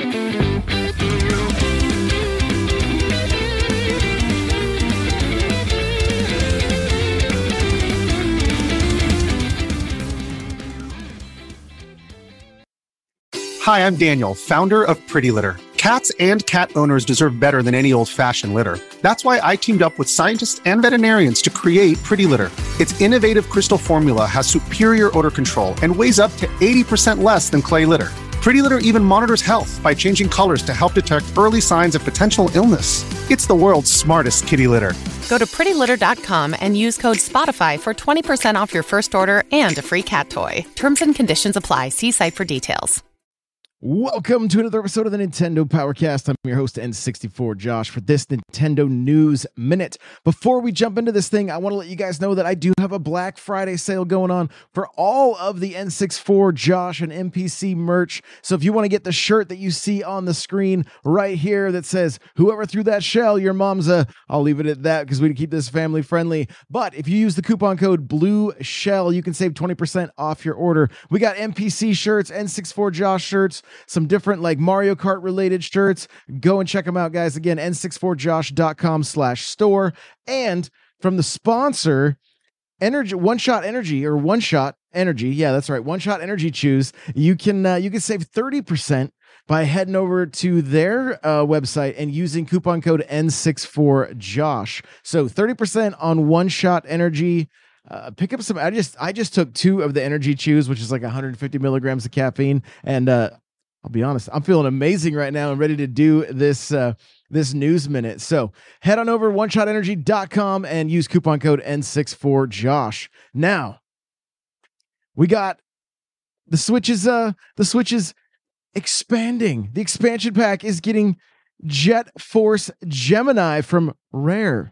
Hi, I'm Daniel, founder of Pretty Litter. Cats and cat owners deserve better than any old-fashioned litter. That's why I teamed up with scientists and veterinarians to create Pretty Litter. Its innovative crystal formula has superior odor control and weighs up to 80% less than clay litter. Pretty Litter even monitors health by changing colors to help detect early signs of potential illness. It's the world's smartest kitty litter. Go to prettylitter.com and use code SPOTIFY for 20% off your first order and a free cat toy. Terms and conditions apply. See site for details. Welcome to another episode of the Nintendo Powercast. I'm your host, N64 Josh, for this Nintendo News Minute. Before we jump into this thing, I want to let you guys know that I do have a Black Friday sale going on for all of the N64 Josh and NPC merch. So if you want to get the shirt that you see on the screen right here that says, "Whoever threw that shell, your mom's a," I'll leave it at that because we keep this family friendly. But if you use the coupon code BLUESHELL, you can save 20% off your order. We got NPC shirts, N64 Josh shirts, some different like Mario Kart related shirts. Go and check them out, guys. Again, n64josh.com/store. And from the sponsor, One Shot Energy. Yeah, that's right. One Shot Energy Chews. You can save 30% by heading over to their website and using coupon code N64Josh. So 30% on One Shot Energy. Pick up some. I just took 2 of the energy chews, which is like 150 milligrams of caffeine, and I'll be honest, I'm feeling amazing right now and ready to do this news minute. So head on over to oneshotenergy.com and use coupon code N64Josh. Now we got the Switch is expanding. The expansion pack is getting Jet Force Gemini from Rare.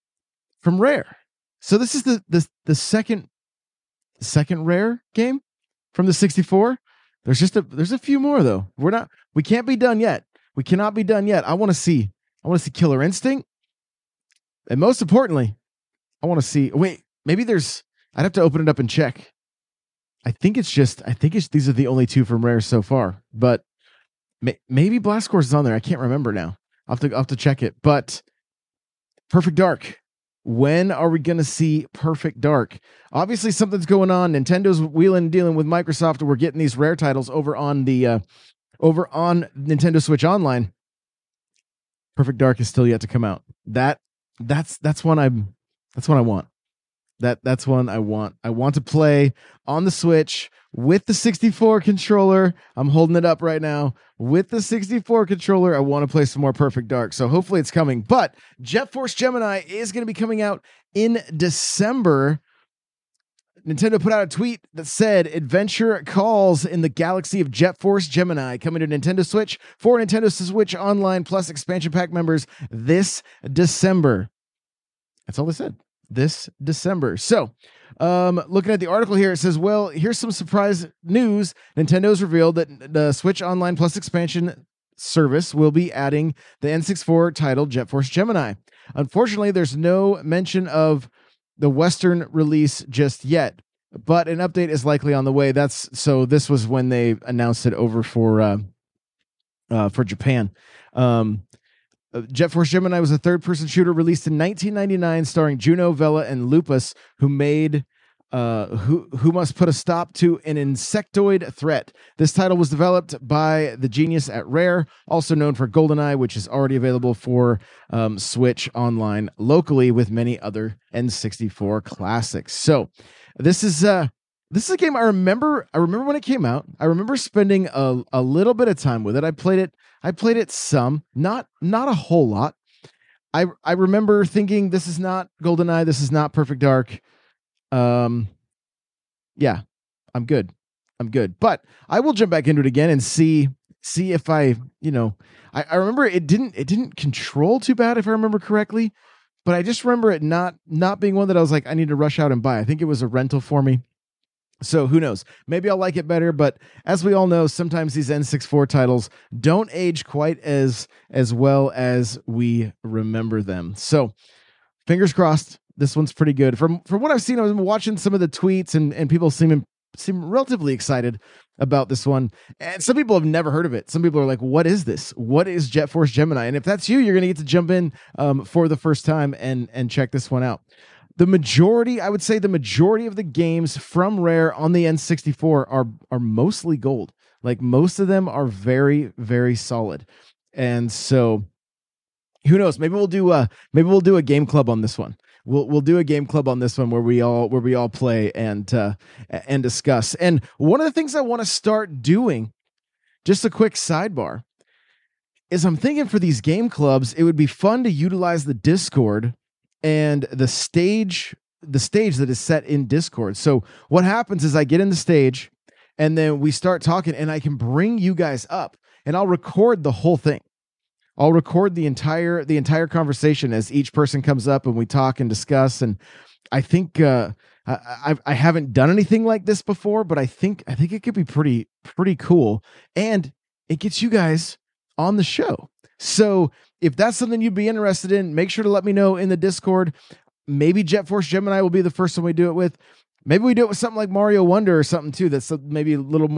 So this is the second Rare game from the 64. There's a few more though. We can't be done yet. We cannot be done yet. I want to see Killer Instinct. And most importantly, wait, maybe I'd have to open it up and check. I think these are the only 2 from Rare so far, but maybe Blast Course is on there. I can't remember now. I'll have to check it, but Perfect Dark. When are we going to see Perfect Dark? Obviously, something's going on. Nintendo's wheeling and dealing with Microsoft, and we're getting these Rare titles over on Nintendo Switch Online. Perfect Dark is still yet to come out. That's one I want. That's one I want. I want to play on the Switch with the 64 controller. I'm holding it up right now. With the 64 controller, I want to play some more Perfect Dark. So hopefully it's coming. But Jet Force Gemini is going to be coming out in December. Nintendo put out a tweet that said, "Adventure calls in the galaxy of Jet Force Gemini, coming to Nintendo Switch for Nintendo Switch Online Plus expansion pack members this December." That's all they said. This December. So, looking at the article here, it says, well, here's some surprise news. Nintendo's revealed that the Switch Online Plus expansion service will be adding the N64 title Jet Force Gemini. Unfortunately, there's no mention of the Western release just yet, but an update is likely on the way. This was when they announced it over for Japan. Jet Force Gemini was a third-person shooter released in 1999, starring Juno, Vela, and Lupus, who must put a stop to an insectoid threat. This title was developed by the genius at Rare, also known for GoldenEye, which is already available for Switch Online locally with many other N64 classics. So this is a game I remember when it came out. I remember spending a little bit of time with it. I played it some, not a whole lot. I remember thinking, this is not GoldenEye, this is not Perfect Dark. Yeah, I'm good. But I will jump back into it again and see if I remember it didn't control too bad, if I remember correctly, but I just remember it not being one that I was like, I need to rush out and buy. I think it was a rental for me. So who knows? Maybe I'll like it better, but as we all know, sometimes these N64 titles don't age quite as well as we remember them. So fingers crossed, this one's pretty good. From what I've seen, I've been watching some of the tweets and people seeming relatively excited about this one. And some people have never heard of it. Some people are like, what is this? What is Jet Force Gemini? And if that's you, you're going to get to jump in for the first time and check this one out. I would say the majority of the games from Rare on the N64 are mostly gold. Like, most of them are very, very solid. And so who knows? Maybe we'll do a game club on this one. We'll do a game club on this one where we all play and discuss. And one of the things I want to start doing, just a quick sidebar, is I'm thinking for these game clubs, it would be fun to utilize the Discord and the stage that is set in Discord. So what happens is I get in the stage and then we start talking, and I can bring you guys up and I'll record the whole thing. I'll record the entire conversation as each person comes up and we talk and discuss. And I think I haven't done anything like this before, but I think it could be pretty cool, and it gets you guys on the show. So if that's something you'd be interested in, make sure to let me know in the Discord. Maybe Jet Force Gemini will be the first one we do it with. Maybe we do it with something like Mario Wonder or something too. That's maybe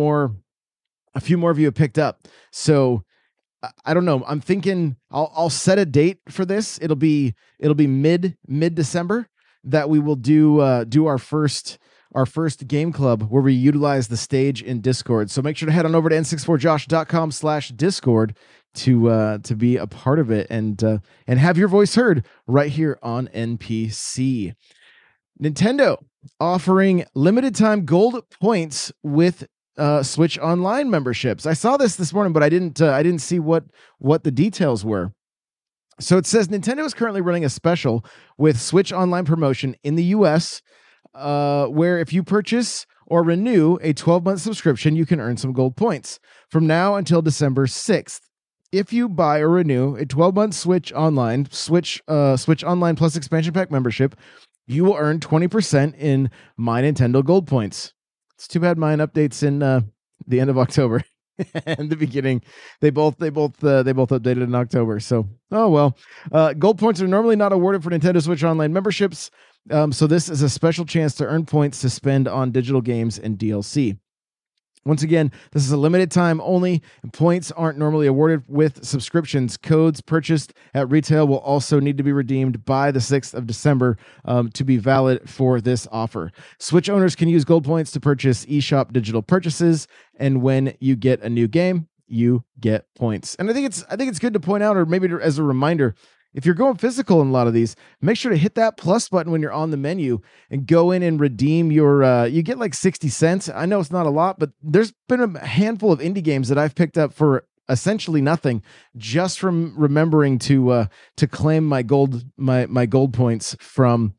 a few more of you have picked up. So I don't know. I'm thinking I'll set a date for this. It'll be mid-December that we will do our first game club where we utilize the stage in Discord. So make sure to head on over to n64josh.com/discord to be a part of it and have your voice heard right here on NPC. Nintendo offering limited time gold points with Switch Online memberships. I saw this morning, but I didn't see what the details were. So it says Nintendo is currently running a special with Switch Online promotion in the US, where if you purchase or renew a 12-month subscription, you can earn some gold points from now until December 6th. If you buy or renew a 12-month Switch Online Plus expansion pack membership, you will earn 20% in My Nintendo Gold points. It's too bad mine updates in the end of October and the beginning. They both updated in October. So, oh well. Gold points are normally not awarded for Nintendo Switch Online memberships. So this is a special chance to earn points to spend on digital games and DLC. Once again, this is a limited time only, and points aren't normally awarded with subscriptions. Codes purchased at retail will also need to be redeemed by the 6th of December to be valid for this offer. Switch owners can use gold points to purchase eShop digital purchases, and when you get a new game, you get points. And I think it's good to point out, or maybe as a reminder, if you're going physical in a lot of these, make sure to hit that plus button when you're on the menu and go in and redeem your, you get like 60 cents. I know it's not a lot, but there's been a handful of indie games that I've picked up for essentially nothing just from remembering to claim my gold points from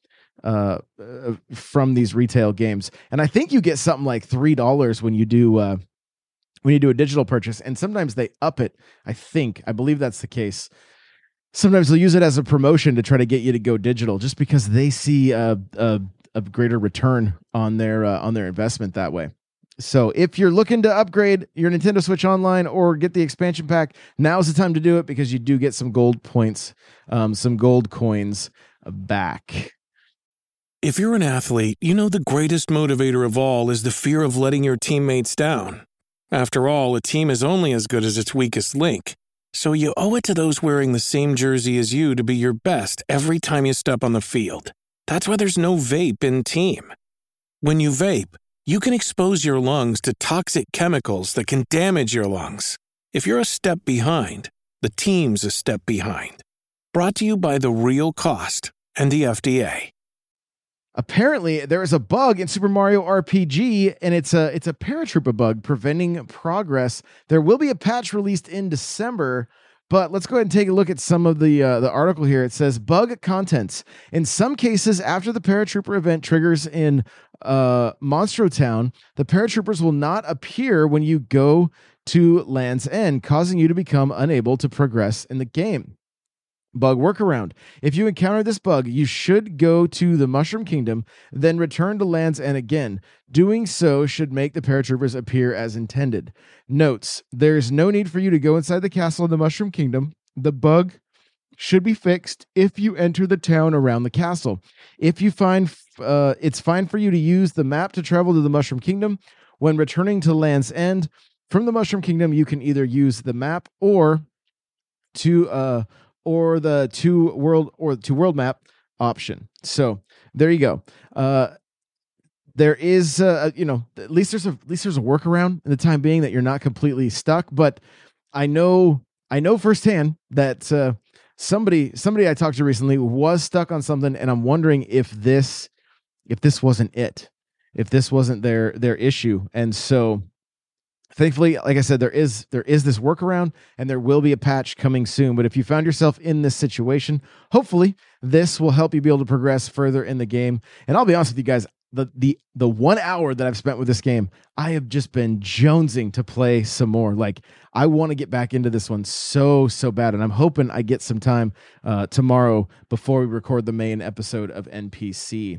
these retail games. And I think you get something like $3 when you do a digital purchase, and sometimes they up it. I believe that's the case. Sometimes they'll use it as a promotion to try to get you to go digital, just because they see a greater return on their investment that way. So if you're looking to upgrade your Nintendo Switch Online or get the expansion pack, now's the time to do it, because you do get some gold points, some gold coins back. If you're an athlete, you know the greatest motivator of all is the fear of letting your teammates down. After all, a team is only as good as its weakest link. So you owe it to those wearing the same jersey as you to be your best every time you step on the field. That's why there's no vape in team. When you vape, you can expose your lungs to toxic chemicals that can damage your lungs. If you're a step behind, the team's a step behind. Brought to you by The Real Cost and the FDA. Apparently, there is a bug in Super Mario RPG, and it's a paratrooper bug preventing progress. There will be a patch released in December, but let's go ahead and take a look at some of the article here. It says, bug contents. In some cases, after the paratrooper event triggers in Monstro Town, the paratroopers will not appear when you go to Land's End, causing you to become unable to progress in the game. Bug workaround. If you encounter this bug, you should go to the Mushroom Kingdom, then return to Land's End again. Doing so should make the paratroopers appear as intended. Notes: there is no need for you to go inside the castle in the Mushroom Kingdom. The bug should be fixed if you enter the town around the castle. If you find it's fine for you to use the map to travel to the Mushroom Kingdom. When returning to Land's End from the Mushroom Kingdom, you can either use the map or the two world map option. So there you go. There is at least there's a workaround in the time being that you're not completely stuck. But I know firsthand that somebody I talked to recently was stuck on something, and I'm wondering if this wasn't it, if this wasn't their issue. And so thankfully, like I said, there is this workaround, and there will be a patch coming soon. But if you found yourself in this situation, hopefully this will help you be able to progress further in the game. And I'll be honest with you guys, the 1 hour that I've spent with this game, I have just been jonesing to play some more. Like, I want to get back into this one so bad, and I'm hoping I get some time tomorrow before we record the main episode of NPC.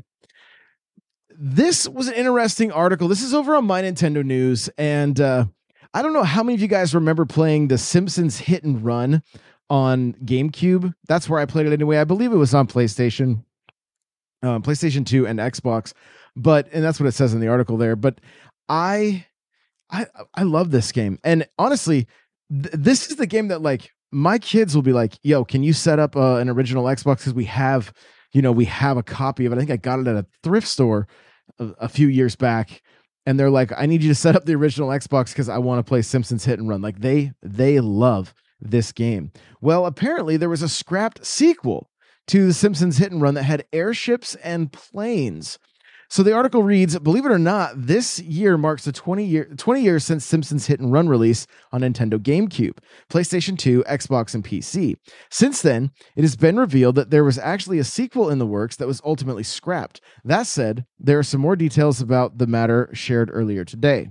This was an interesting article. This is over on My Nintendo News, and I don't know how many of you guys remember playing The Simpsons Hit and Run on GameCube. That's where I played it anyway. I believe it was on PlayStation 2 and Xbox, and that's what it says in the article there. But I love this game, and honestly, this is the game that, like, my kids will be like, "Yo, can you set up an original Xbox?" Because we have a copy of it. I think I got it at a thrift store a few years back, and they're like, "I need you to set up the original Xbox because I want to play Simpsons Hit and Run." Like, they love this game. Well, apparently there was a scrapped sequel to The Simpsons Hit and Run that had airships and planes. So the article reads, believe it or not, this year marks the 20 years since Simpsons Hit and Run release on Nintendo GameCube, PlayStation 2, Xbox, and PC. Since then, it has been revealed that there was actually a sequel in the works that was ultimately scrapped. That said, there are some more details about the matter shared earlier today.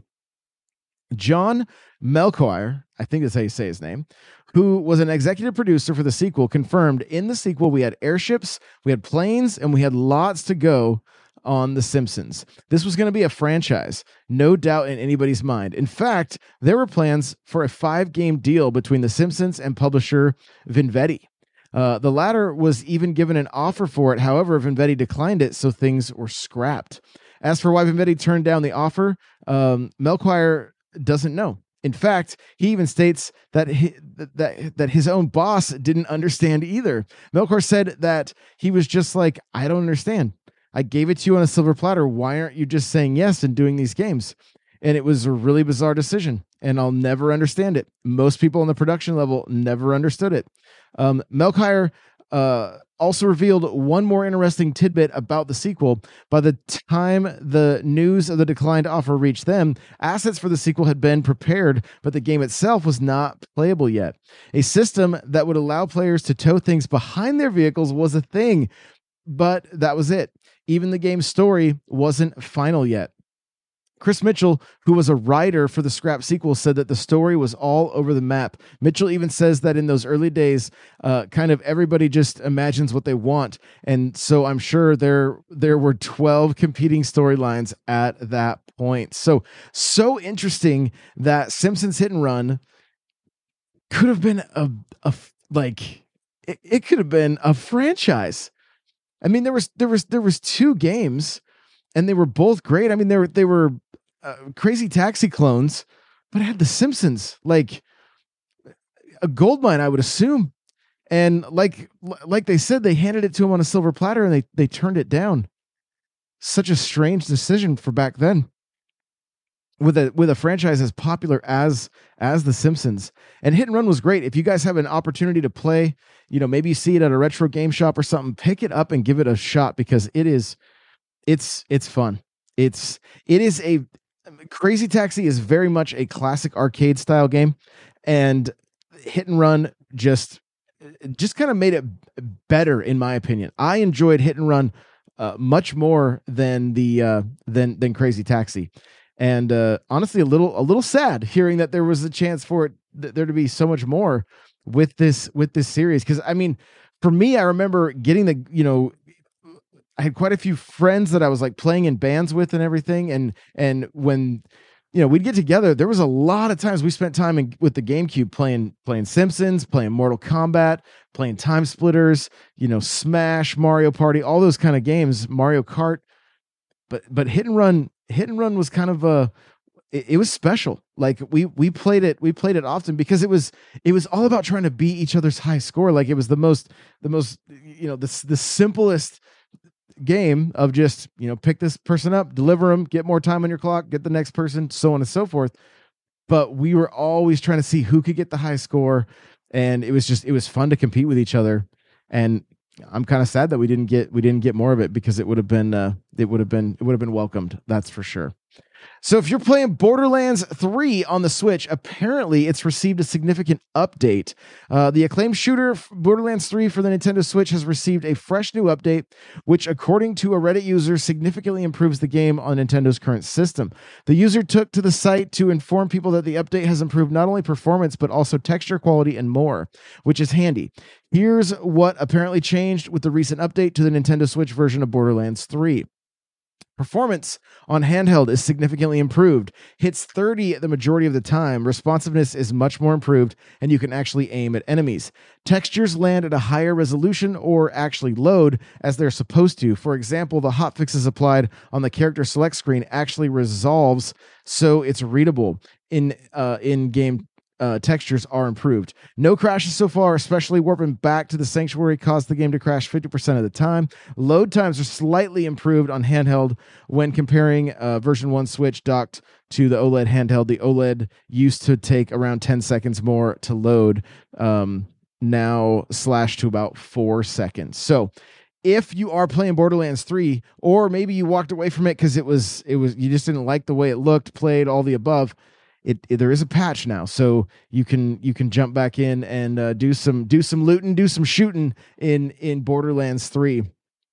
John Melchior, I think that's how you say his name, who was an executive producer for the sequel, confirmed in the sequel we had airships, we had planes, and we had lots to go on The Simpsons. This was going to be a franchise, no doubt in anybody's mind. In fact, there were plans for a 5-game deal between The Simpsons and publisher Venvetti. The latter was even given an offer for it. However, Venvetti declined it, so things were scrapped. As for why Venvetti turned down the offer, Melchior doesn't know. In fact, he even states that his own boss didn't understand either. Melchior said that he was just like, I don't understand. I gave it to you on a silver platter. Why aren't you just saying yes and doing these games? And it was a really bizarre decision, and I'll never understand it. Most people on the production level never understood it. Melchior also revealed one more interesting tidbit about the sequel. By the time the news of the declined offer reached them, assets for the sequel had been prepared, but the game itself was not playable yet. A system that would allow players to tow things behind their vehicles was a thing, but that was it. Even the game's story wasn't final yet. Chris Mitchell, who was a writer for the scrap sequel, said that the story was all over the map. Mitchell even says that in those early days, kind of everybody just imagines what they want. And so I'm sure there were 12 competing storylines at that point. So interesting that Simpsons Hit and Run could have been it could have been a franchise. I mean, there was 2 games, and they were both great. I mean, they were Crazy Taxi clones, but it had The Simpsons, like a goldmine, I would assume. And like they said, they handed it to him on a silver platter, and they turned it down. Such a strange decision for back then, with a franchise as popular as The Simpsons. And Hit and Run was great. If you guys have an opportunity to play, maybe you see it at a retro game shop or something, pick it up and give it a shot, because it's fun. It is a Crazy Taxi is very much a classic arcade style game, and Hit and Run just kind of made it better, in my opinion. I enjoyed Hit and Run much more than than Crazy Taxi. And honestly, a little sad hearing that there was a chance for there to be so much more with this series. Because I mean, for me, I remember getting I had quite a few friends that I was like playing in bands with and everything. And when we'd get together. There was a lot of times we spent time with the GameCube playing Simpsons, playing Mortal Kombat, playing Time Splitters, Smash, Mario Party, all those kind of games, Mario Kart. But Hit and Run was kind of it was special. Like we played it often because it was all about trying to beat each other's high score. Like it was the most the simplest game of just pick this person up, deliver them, get more time on your clock, get the next person, so on and so forth. But we were always trying to see who could get the high score, and it was fun to compete with each other. And I'm kind of sad that we didn't get more of it, because it would have been welcomed, that's for sure. So if you're playing Borderlands 3 on the Switch, apparently it's received a significant update. The acclaimed shooter Borderlands 3 for the Nintendo Switch has received a fresh new update, which, according to a Reddit user, significantly improves the game on Nintendo's current system. The user took to the site to inform people that the update has improved not only performance, but also texture quality and more, which is handy. Here's what apparently changed with the recent update to the Nintendo Switch version of Borderlands 3. Performance on handheld is significantly improved. Hits 30 the majority of the time. Responsiveness is much more improved, and you can actually aim at enemies. Textures land at a higher resolution or actually load as they're supposed to. For example, the hotfixes applied on the character select screen actually resolves so it's readable. In-game textures are improved. No crashes so far, especially warping back to the Sanctuary caused the game to crash 50% of the time. Load times are slightly improved on handheld when comparing version 1 Switch docked to the OLED handheld. The OLED used to take around 10 seconds more to load, now slashed to about 4 seconds. So if you are playing Borderlands 3, or maybe you walked away from it because it was you just didn't like the way it looked, played, all the above, there is a patch now, so you can jump back in and do some looting, do some shooting in Borderlands 3.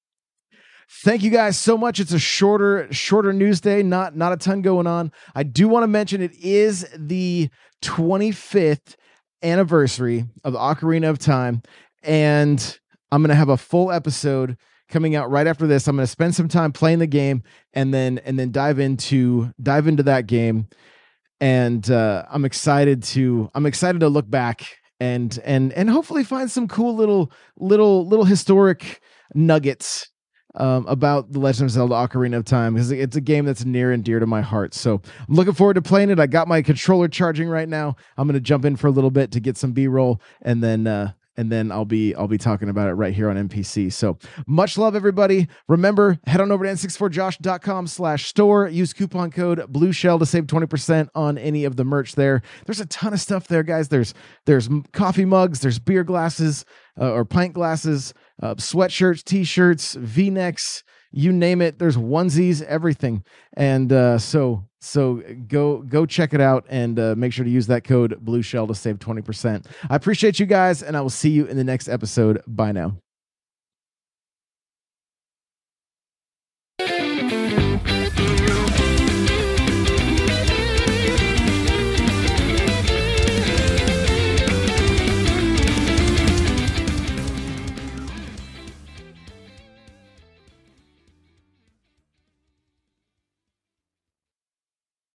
Thank you guys so much. It's a shorter news day, not a ton going on. I do want to mention it is the 25th anniversary of Ocarina of Time, and I'm going to have a full episode coming out right after this. I'm going to spend some time playing the game and then dive into that game. And I'm excited to look back and hopefully find some cool little historic nuggets about The Legend of Zelda: Ocarina of Time, because it's a game that's near and dear to my heart. So I'm looking forward to playing it. I got my controller charging right now. I'm going to jump in for a little bit to get some B-roll, and then I'll be talking about it right here on NPC. So much love, everybody. Remember, head on over to n64josh.com/store. Use coupon code BlueShell to save 20% on any of the merch there. There's a ton of stuff there, guys. There's coffee mugs, there's beer glasses or pint glasses, sweatshirts, t-shirts, V-necks, you name it. There's onesies, everything. And so go check it out, and make sure to use that code BlueShell to save 20%. I appreciate you guys, and I will see you in the next episode. Bye now.